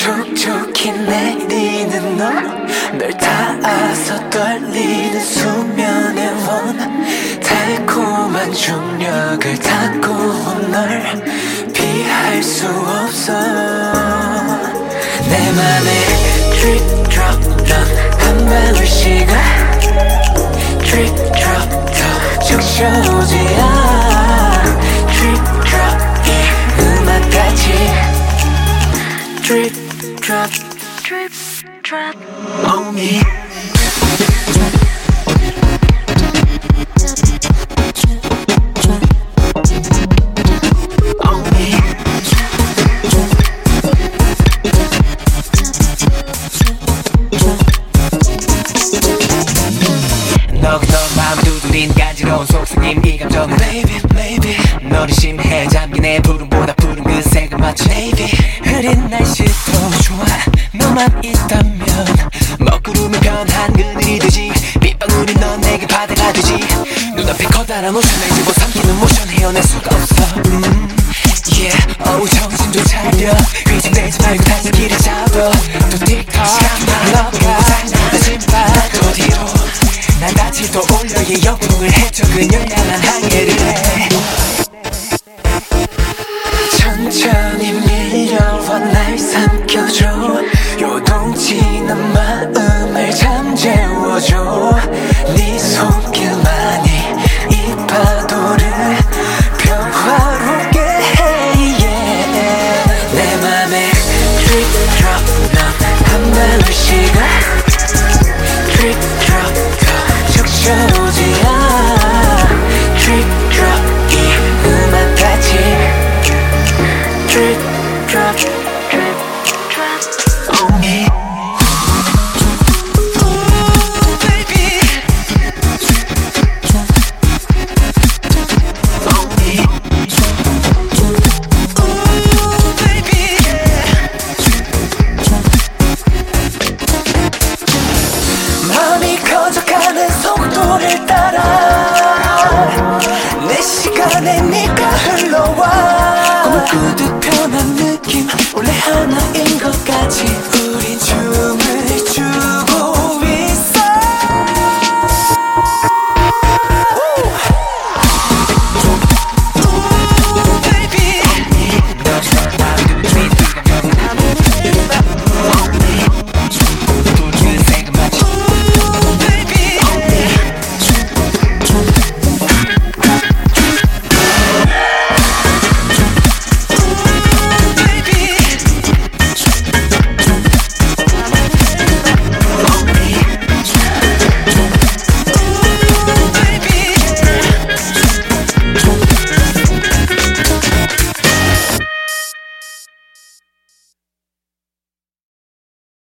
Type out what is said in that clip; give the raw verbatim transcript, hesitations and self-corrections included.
촉촉히 내리는 너널 닿아서 떨리는 수면의 원 달콤한 중력을 닫고 온 널 피할 수 없어 내 맘에 drip drop love 한 방울씩가 drip drop 더 적셔오지야 drip drop 이 음악같이 drip drop drip drop on me 너가 너 마음 두드린 간지러운 속삭임 이 감정은 Baby baby 너를 심해 잠긴 내 부름보다 푸른 그 색을 맞춰 Baby 흐린 날씨도 좋아 너만 있다면 먹구름이 변한 그늘이 되지 빗방울이 넌 내게 바다가 되지 눈앞에 커다란 오션을 집어삼키는 모션 헤어낼 수가 없어 음, yeah 어우 정신 좀 차려 귀청대지 말고 다시 길을 잡아 또 틱톡 너가 늦은 밤또 뒤로 난 다시 또 올려 이 역풍을 헤쳐 그녀를 향한 항해를 해 천천히 밀려와 날 삼켜줘 요동치는 마음을 잠재워줘 네